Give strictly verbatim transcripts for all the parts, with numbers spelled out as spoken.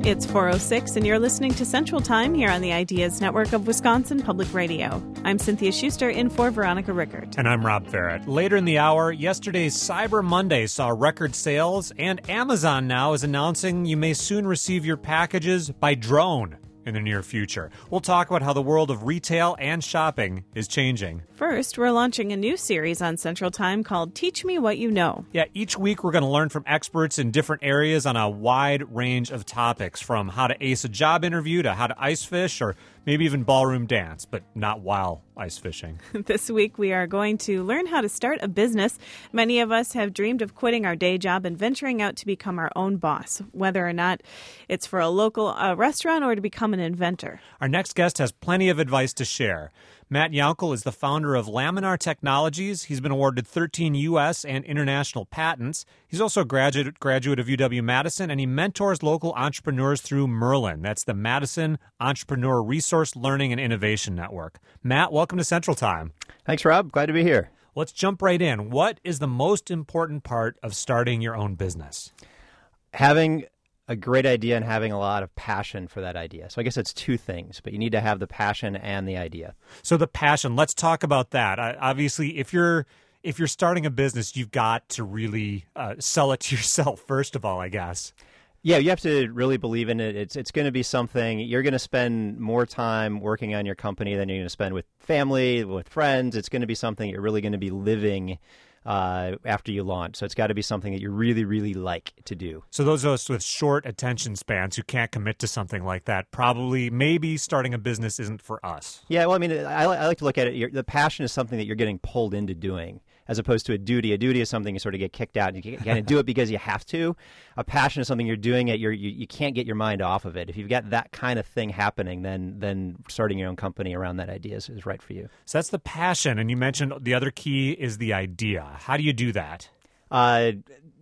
It's four oh six, and you're listening to Central Time here on the Ideas Network of Wisconsin Public Radio. I'm Cynthia Schuster in for Veronica Rickert. And I'm Rob Farrett. Later in the hour, yesterday's Cyber Monday saw record sales, and Amazon now is announcing you may soon receive your packages by drone in the near future. We'll talk about how the world of retail and shopping is changing. First, we're launching a new series on Central Time called Teach Me What You Know. Yeah, each week we're going to learn from experts in different areas on a wide range of topics, from how to ace a job interview to how to ice fish or maybe even ballroom dance, but not while ice fishing. This week we are going to learn how to start a business. Many of us have dreamed of quitting our day job and venturing out to become our own boss, whether or not it's for a local uh, restaurant or to become an inventor. Our next guest has plenty of advice to share. Matt Yankel is the founder of Laminar Technologies. He's been awarded thirteen U S and international patents. He's also a graduate, graduate of U W-Madison, and he mentors local entrepreneurs through Merlin. That's the Madison Entrepreneur Resource Learning and Innovation Network. Matt, welcome to Central Time. Thanks, Rob. Glad to be here. Let's jump right in. What is the most important part of starting your own business? Having a great idea and having a lot of passion for that idea. So I guess it's two things, but you need to have the passion and the idea. So the passion, let's talk about that. Uh, obviously, if you're if you're starting a business, you've got to really uh, sell it to yourself, first of all, I guess. Yeah, you have to really believe in it. It's it's going to be something, you're going to spend more time working on your company than you're going to spend with family, with friends. It's going to be something you're really going to be living Uh, after you launch. So it's got to be something that you really, really like to do. So those of us with short attention spans who can't commit to something like that, probably, maybe starting a business isn't for us. Yeah, well, I mean, I, I like to look at it. You're, the passion is something that you're getting pulled into doing, as opposed to a duty. A duty is something you sort of get kicked out. And you kind of do it because you have to. A passion is something you're doing it. You're, you you can't get your mind off of it. If you've got that kind of thing happening, then then starting your own company around that idea is, is right for you. So that's the passion. And you mentioned the other key is the idea. How do you do that? Uh,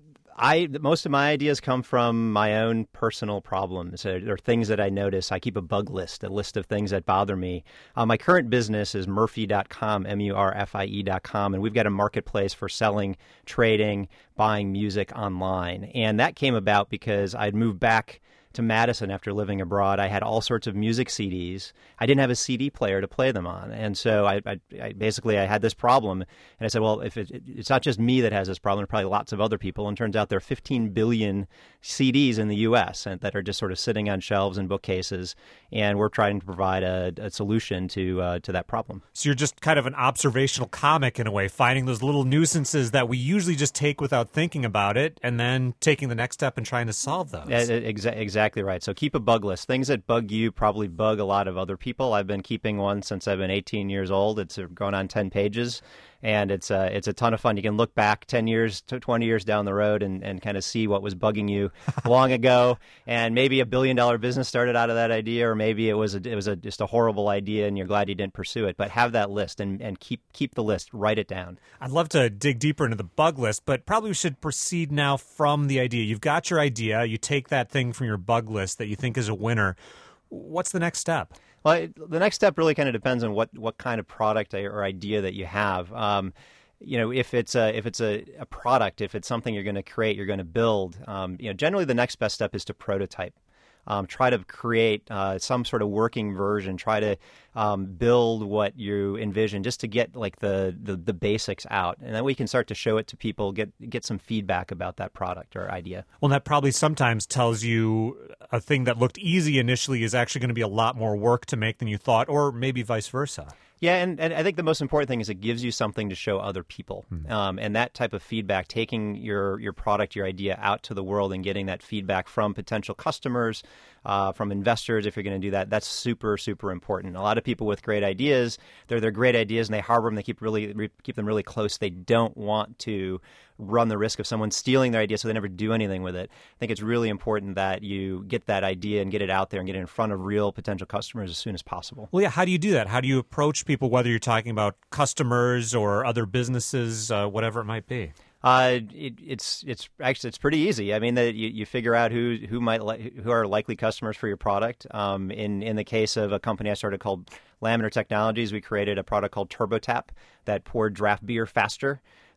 I most of my ideas come from my own personal problems or, or things that I notice. I keep a bug list, a list of things that bother me. Uh, my current business is Murfie dot com, M U R F I E dot com, and we've got a marketplace for selling, trading, buying music online. And that came about because I'd moved back to Madison after living abroad. I had all sorts of music C Ds. I didn't have a C D player to play them on. And so I, I, I basically, I had this problem. And I said, well, if it, it's not just me that has this problem, there are probably lots of other people. And it turns out there are fifteen billion C Ds in the U S and that are just sort of sitting on shelves and bookcases. And we're trying to provide a, a solution to uh, to that problem. So you're just kind of an observational comic in a way, finding those little nuisances that we usually just take without thinking about it, and then taking the next step and trying to solve those. Yeah, exa- exactly. Exactly right. So keep a bug list. Things that bug you probably bug a lot of other people. I've been keeping one since I've been eighteen years old. It's going on ten pages, and it's a, it's a ton of fun. You can look back ten years to twenty years down the road and, and kind of see what was bugging you long ago. And maybe a billion dollar business started out of that idea, or maybe it was a, it was a, just a horrible idea and you're glad you didn't pursue it. But have that list and, and keep keep the list. Write it down. I'd love to dig deeper into the bug list, but probably we should proceed now from the idea. You've got your idea. You take that thing from your bug list that you think is a winner. What's the next step? Well, it, the next step really kind of depends on what, what kind of product or idea that you have. Um, you know, if it's a if it's a, a product, if it's something you're going to create, you're going to build. Um, you know, generally the next best step is to prototype. Um, try to create uh, some sort of working version. Try to um, build what you envision, just to get like the, the the basics out, and then we can start to show it to people, get get some feedback about that product or idea. Well, that probably sometimes tells you a thing that looked easy initially is actually going to be a lot more work to make than you thought, or maybe vice versa. Yeah, and, and I think the most important thing is it gives you something to show other people. Mm. Um, and that type of feedback, taking your, your product, your idea out to the world and getting that feedback from potential customers, uh, from investors, if you're going to do that, that's super, super important. A lot of people with great ideas, they're, they're great ideas and they harbor them, they keep, really, re, keep them really close. They don't want to run the risk of someone stealing their idea, so they never do anything with it. I think it's really important that you get that idea and get it out there and get it in front of real potential customers as soon as possible. Well, yeah, how do you do that? How do you approach people, whether you're talking about customers or other businesses, uh, whatever it might be? Uh, it, it's it's actually it's pretty easy. I mean, that you, you figure out who who might li- who are likely customers for your product. Um, in in the case of a company I started called Laminar Technologies, we created a product called TurboTap that poured draft beer faster.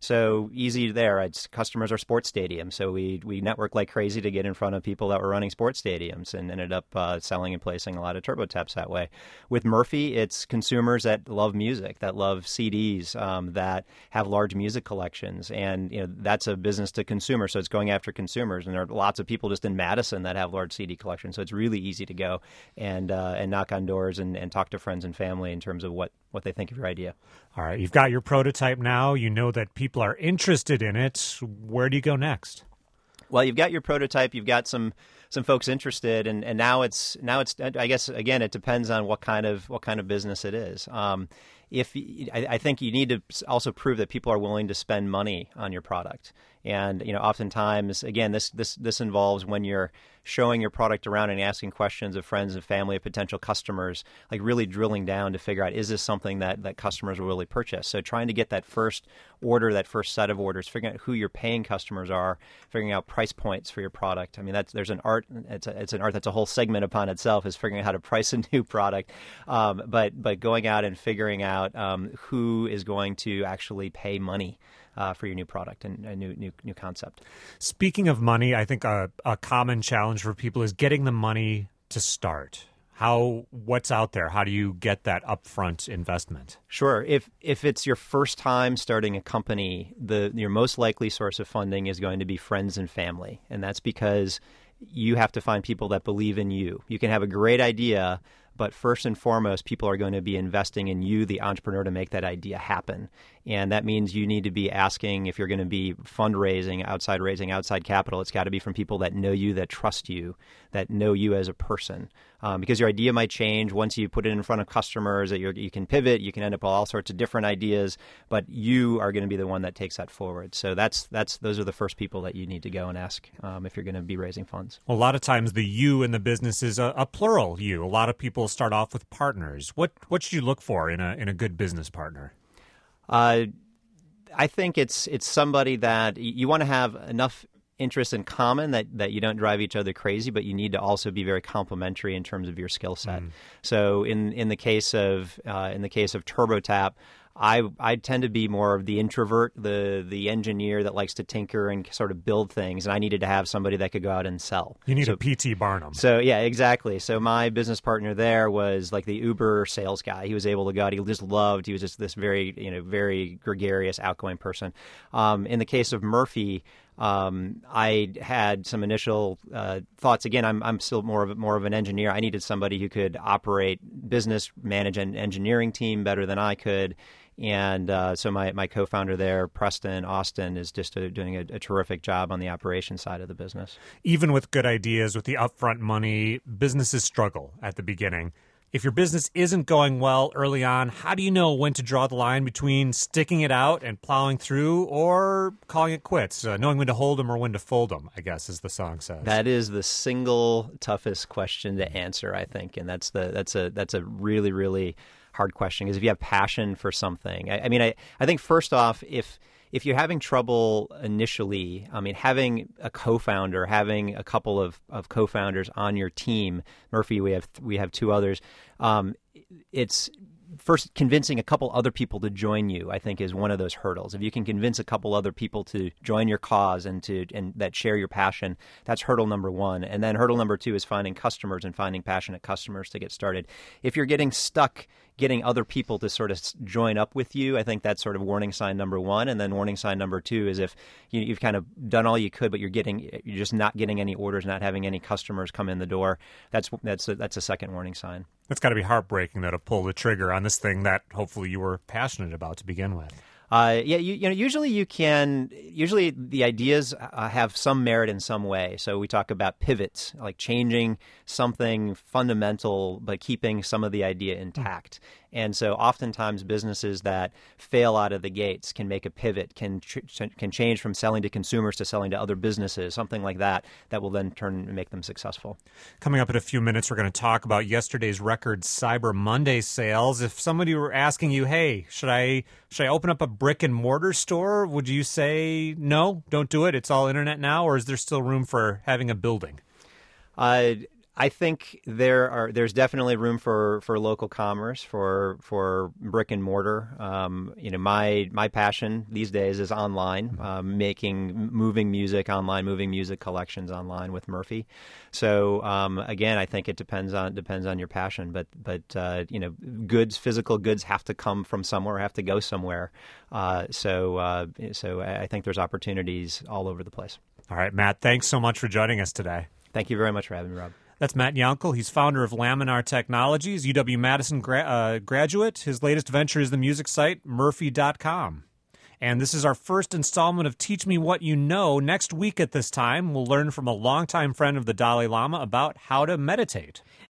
So easy there. It's customers are sports stadiums. So we we network like crazy to get in front of people that were running sports stadiums and ended up uh, selling and placing a lot of TurboTaps that way. With Murphy, it's consumers that love music, that love C Ds, um, that have large music collections. And you know that's a business to consumer. So it's going after consumers. And there are lots of people just in Madison that have large C D collections. So it's really easy to go and uh, and knock on doors and, and talk to friends and family in terms of what, what they think of your idea. All right, you've got your prototype now. You know that people are interested in it. Where do you go next? Well, you've got your prototype. You've got some some folks interested, and, and now it's now it's. I guess again, it depends on what kind of what kind of business it is. Um, if I, I think you need to also prove that people are willing to spend money on your product, and you know, oftentimes, again, this this this involves when you're showing your product around and asking questions of friends and family, of potential customers, like really drilling down to figure out, is this something that, that customers will really purchase? So trying to get that first order, that first set of orders, figuring out who your paying customers are, figuring out price points for your product. I mean, that's there's an art. It's a, it's an art that's a whole segment upon itself, is figuring out how to price a new product. Um, but but going out and figuring out um, who is going to actually pay money Uh, for your new product and a new new new concept. Speaking of money, I think a, a common challenge for people is getting the money to start. How what's out there? How do you get that upfront investment? Sure. If if it's your first time starting a company, the your most likely source of funding is going to be friends and family, and that's because you have to find people that believe in you. You can have a great idea, but first and foremost, people are going to be investing in you, the entrepreneur, to make that idea happen. And that means you need to be asking, if you're going to be fundraising, outside raising, outside capital, it's got to be from people that know you, that trust you, that know you as a person. Um, because your idea might change once you put it in front of customers, that you're, you can pivot, you can end up with all sorts of different ideas, but you are going to be the one that takes that forward. So that's that's those are the first people that you need to go and ask um, if you're going to be raising funds. Well, a lot of times the you in the business is a, a plural you. A lot of people start off with partners. What what should you look for in a in a good business partner? Uh, I think it's it's somebody that you want to have enough interests in common that, that you don't drive each other crazy, but you need to also be very complementary in terms of your skill set. Mm. So in in the case of uh, in the case of TurboTap, I I tend to be more of the introvert, the the engineer that likes to tinker and sort of build things, and I needed to have somebody that could go out and sell. You need so, a P T Barnum. So yeah, exactly. So my business partner there was like the Uber sales guy. He was able to go out. He just loved. He was just this very you know very gregarious, outgoing person. Um, in the case of Murphy, Um, I had some initial uh, thoughts. Again, I'm I'm still more of more of an engineer. I needed somebody who could operate, business, manage an engineering team better than I could. And uh, so my, my co-founder there, Preston Austin, is just a, doing a, a terrific job on the operation side of the business. Even with good ideas, with the upfront money, businesses struggle at the beginning. If your business isn't going well early on, how do you know when to draw the line between sticking it out and plowing through or calling it quits, uh, knowing when to hold them or when to fold them, I guess, as the song says? That is the single toughest question to answer, I think. And that's the that's a that's a really, really hard question, because if you have passion for something, I, I mean, I, I think first off, if if you're having trouble initially, I mean, having a co-founder, having a couple of, of co-founders on your team, Murphy, we have we have two others. Um, it's first convincing a couple other people to join you, I think, is one of those hurdles. If you can convince a couple other people to join your cause and to and that share your passion, that's hurdle number one. And then hurdle number two is finding customers and finding passionate customers to get started. If you're getting stuck getting other people to sort of join up with you, I think that's sort of warning sign number one. And then warning sign number two is if you, you've kind of done all you could, but you're getting you're just not getting any orders, not having any customers come in the door. That's that's a, that's a second warning sign. That's got to be heartbreaking, though, to pull the trigger on this thing that hopefully you were passionate about to begin with. Uh, yeah, you, you know, usually you can. Usually the ideas uh, have some merit in some way. So we talk about pivots, like changing something fundamental, but keeping some of the idea intact. Mm. And so oftentimes businesses that fail out of the gates can make a pivot, can ch- can change from selling to consumers to selling to other businesses, something like that, that will then turn and make them successful. Coming up in a few minutes, we're going to talk about yesterday's record Cyber Monday sales. If somebody were asking you, hey, should I should I open up a brick and mortar store, would you say, no, don't do it, it's all internet now, or is there still room for having a building? Uh I think there are there's definitely room for, for local commerce, for for brick and mortar. Um, you know, my my passion these days is online, um, making moving music online, moving music collections online with Murphy. So um, again, I think it depends on depends on your passion, but but uh, you know, goods, physical goods have to come from somewhere, have to go somewhere. Uh, so uh, so I think there's opportunities all over the place. All right, Matt, thanks so much for joining us today. Thank you very much for having me, Rob. That's Matt Yankel. He's founder of Laminar Technologies, U W-Madison gra- uh, graduate. His latest venture is the music site, Murphy dot com. And this is our first installment of Teach Me What You Know. Next week at this time, we'll learn from a longtime friend of the Dalai Lama about how to meditate.